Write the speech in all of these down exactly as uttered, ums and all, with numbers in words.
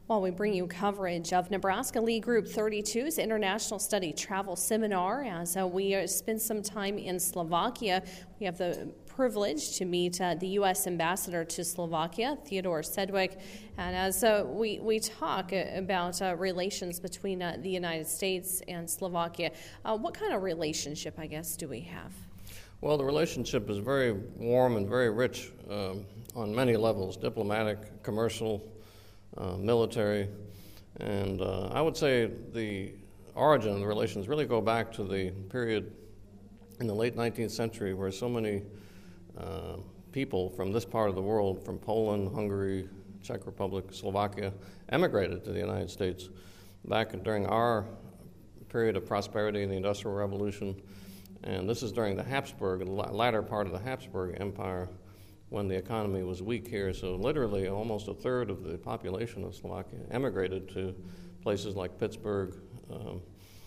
While we bring you coverage of Nebraska Lee Group thirty-two's International Study Travel Seminar, as uh, we uh, spend some time in Slovakia, we have the privilege to meet uh, the U S Ambassador to Slovakia, Theodore Sedgwick, and as uh, we, we talk uh, about uh, relations between uh, the United States and Slovakia, uh, what kind of relationship, I guess, do we have? Well, the relationship is very warm and very rich um, on many levels, diplomatic, commercial, Uh, military, and uh, I would say the origin of the relations really go back to the period in the late nineteenth century where so many uh, people from this part of the world, from Poland, Hungary, Czech Republic, Slovakia, emigrated to the United States back during our period of prosperity in the Industrial Revolution, and this is during the Habsburg, the latter part of the Habsburg Empire, when the economy was weak here. So literally almost a third of the population of Slovakia emigrated to places like Pittsburgh, um,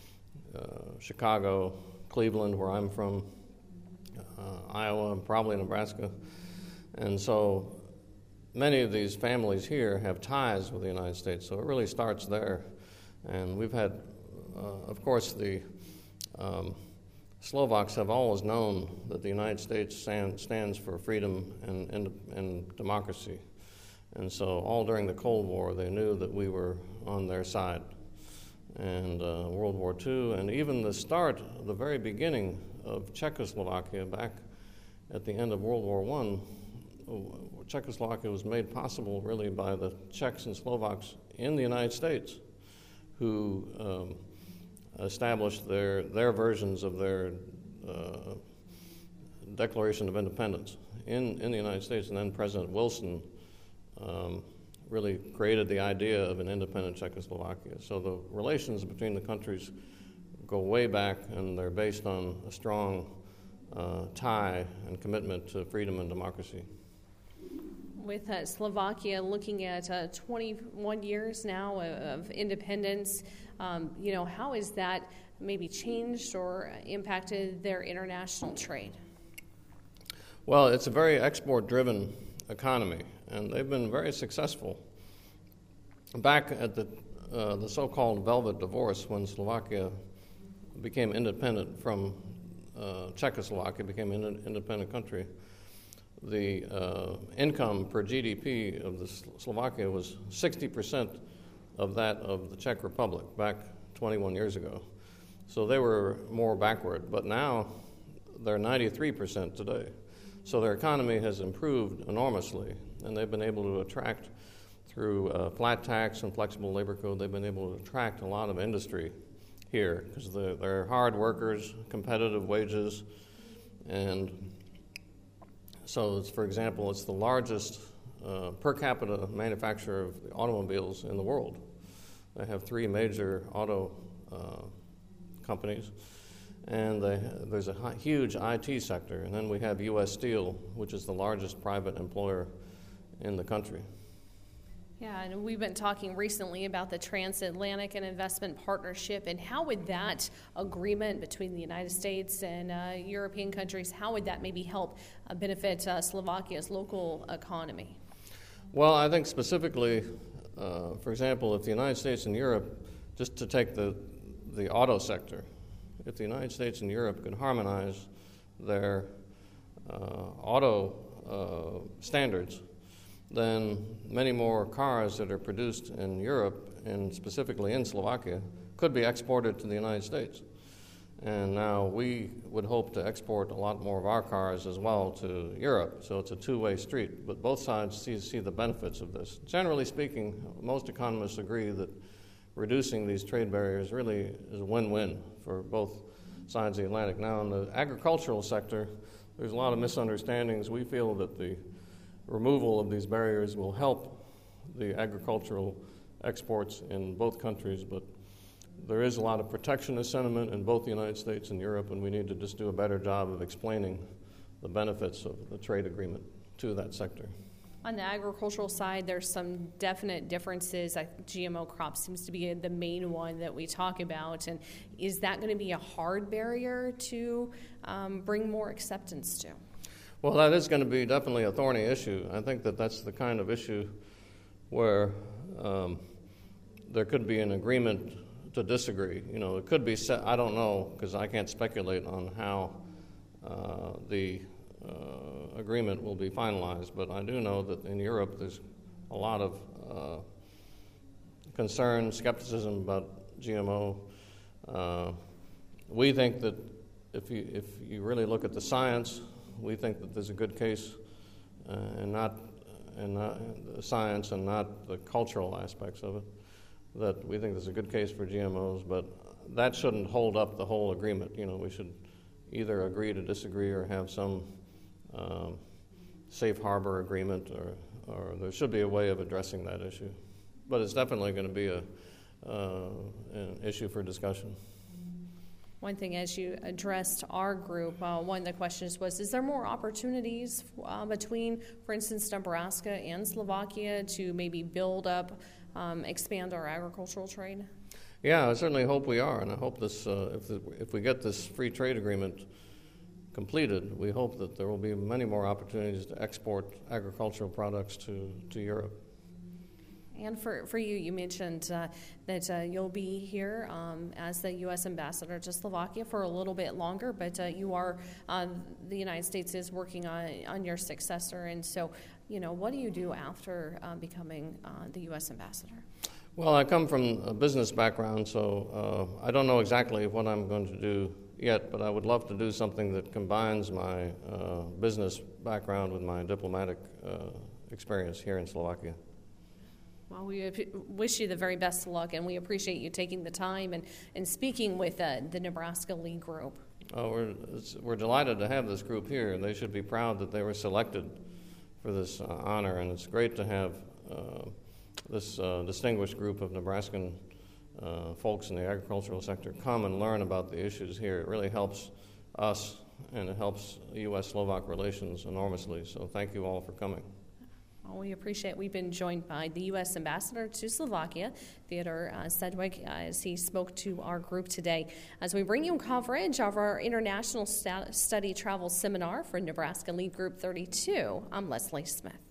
uh, Chicago, Cleveland, where I'm from, uh, Iowa, and probably Nebraska. And so many of these families here have ties with the United States, so it really starts there. And we've had, uh, of course, the um, Slovaks have always known that the United States stand, stands for freedom and, and, and democracy. And so all during the Cold War, they knew that we were on their side. And uh, World War Two, and even the start, the very beginning of Czechoslovakia back at the end of World War One, Czechoslovakia was made possible really by the Czechs and Slovaks in the United States who um, established their their versions of their uh, Declaration of Independence in, in the United States, and then President Wilson um, really created the idea of an independent Czechoslovakia. So the relations between the countries go way back, and they're based on a strong uh, tie and commitment to freedom and democracy. With uh, Slovakia looking at uh, twenty-one years now of, of independence, um, you know, how has that maybe changed or impacted their international trade? Well, it's a very export-driven economy, and they've been very successful. Back at the uh, the so-called Velvet Divorce, when Slovakia became independent from uh, Czechoslovakia, became an independent country, the uh, income per G D P of the Slovakia was sixty percent of that of the Czech Republic back twenty-one years ago. So they were more backward, but now they're ninety-three percent today. So their economy has improved enormously, and they've been able to attract, through uh, flat tax and flexible labor code, they've been able to attract a lot of industry here because they're, they're hard workers, competitive wages, and so, it's, for example, it's the largest uh, per capita manufacturer of the automobiles in the world. They have three major auto uh, companies, and they, there's a hi- huge I T sector. And then we have U S Steel, which is the largest private employer in the country. Yeah, and we've been talking recently about the Transatlantic and Investment Partnership, and how would that agreement between the United States and uh, European countries, how would that maybe help uh, benefit uh, Slovakia's local economy? Well, I think specifically, uh, for example, if the United States and Europe, just to take the, the auto sector, if the United States and Europe could harmonize their uh, auto uh, standards, then many more cars that are produced in Europe, and specifically in Slovakia, could be exported to the United States. And now we would hope to export a lot more of our cars as well to Europe, so it's a two-way street. But both sides see, see the benefits of this. Generally speaking, most economists agree that reducing these trade barriers really is a win-win for both sides of the Atlantic. Now, in the agricultural sector, there's a lot of misunderstandings. We feel that the removal of these barriers will help the agricultural exports in both countries, but there is a lot of protectionist sentiment in both the United States and Europe, and we need to just do a better job of explaining the benefits of the trade agreement to that sector. On the agricultural side, there's some definite differences. I think G M O crops seems to be the main one that we talk about, and is that going to be a hard barrier to um, bring more acceptance to? Well, that is going to be definitely a thorny issue. I think that that's the kind of issue where um, there could be an agreement to disagree. You know, it could be set, I don't know, because I can't speculate on how uh, the uh, agreement will be finalized, but I do know that in Europe there's a lot of uh, concern, skepticism about G M O. Uh, we think that if you, if you really look at the science, we think that there's a good case uh, and not and not the science and not the cultural aspects of it, that we think there's a good case for G M Os, but that shouldn't hold up the whole agreement. You know, we should either agree to disagree or have some um, safe harbor agreement, or, or there should be a way of addressing that issue. But it's definitely going to be a uh, an issue for discussion. One thing, as you addressed our group, uh, one of the questions was, is there more opportunities uh, between, for instance, Nebraska and Slovakia to maybe build up, um, expand our agricultural trade? Yeah, I certainly hope we are, and I hope this, uh, if, the, if we get this free trade agreement completed, we hope that there will be many more opportunities to export agricultural products to, to Europe. And for, for you, you mentioned uh, that uh, you'll be here um, as the U S ambassador to Slovakia for a little bit longer, but uh, you are, uh, the United States is working on, on your successor, and so, you know, what do you do after uh, becoming uh, the U S ambassador? Well, I come from a business background, so uh, I don't know exactly what I'm going to do yet, but I would love to do something that combines my uh, business background with my diplomatic uh, experience here in Slovakia. Well, we wish you the very best of luck, and we appreciate you taking the time and, and speaking with uh, the Nebraska League Group. Oh, we're, it's, we're delighted to have this group here. They should be proud that they were selected for this uh, honor, and it's great to have uh, this uh, distinguished group of Nebraskan uh, folks in the agricultural sector come and learn about the issues here. It really helps us, and it helps U S Slovak relations enormously, so thank you all for coming. Well, we appreciate it. We've been joined by the U S ambassador to Slovakia, Theodore uh, Sedgwick, uh, as he spoke to our group today. As we bring you coverage of our International Study Travel Seminar for Nebraska Lead Group thirty-two, I'm Leslie Smith.